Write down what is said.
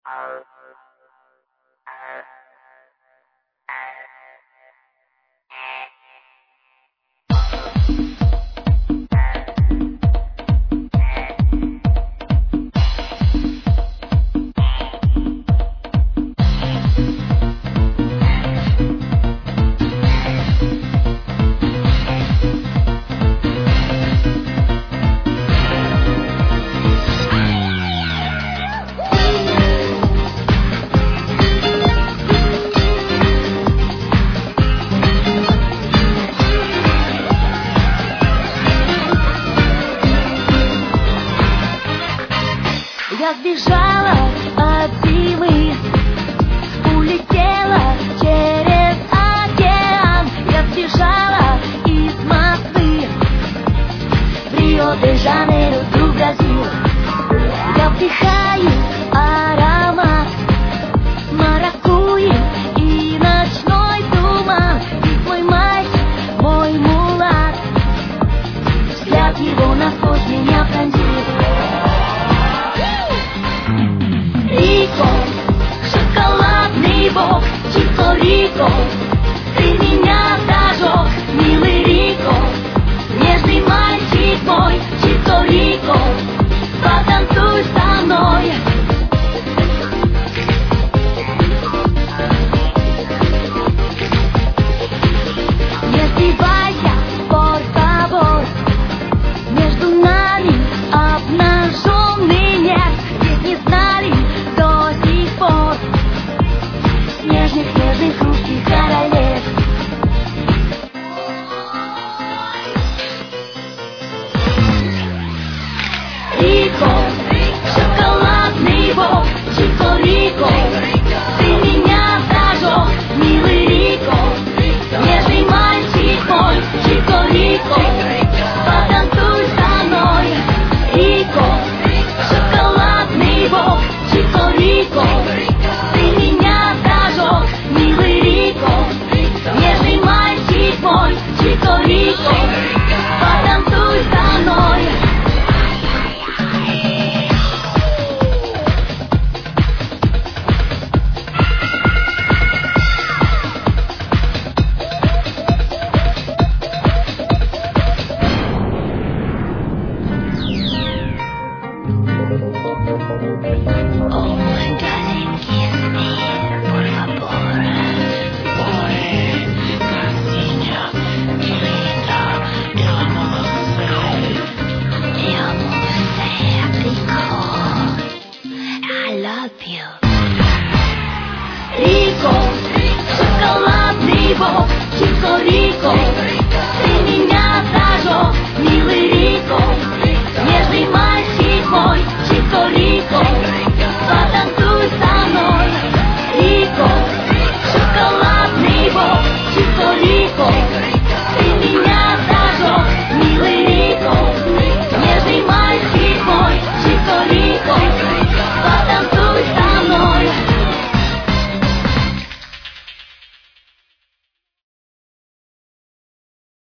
Я сбежала от зимы, улетела через океан. Я сбежала из Москвы в Рио-де-Жанейро, в Бразил. Я вдыхаю аромат маракуйи и ночной туман. Ведь мой мальчик, мой мулат, взгляд его насквозь меня пронзил. Рико, шоколадный бог, Чико-Рико, ты меня зажег, милый Рико, нежный мальчик мой, Чико-Рико, потанцуй со мной. Не сбивайся, por favor, между нами обнаженный нет, ведь не знали до сих пор нежных русских королев. Рико, шоколадный бог, Чико-Рико, ты меня зажег, милый Рико, нежный мальчик мой, Чико-Рико, потанцуй со мной. Рико, шоколадный бог, Чико-Рико, ты меня зажег, милый Рико, нежный мальчик мой, Чико-Рико, потанцуй со мной. Oh, my darling, kiss me, por favor. Ой, красиня, querida, eu amo você. Eu amo você, Rico. I love you. Рико, шоколадный бог, Чико-Рико, ты меня зажег,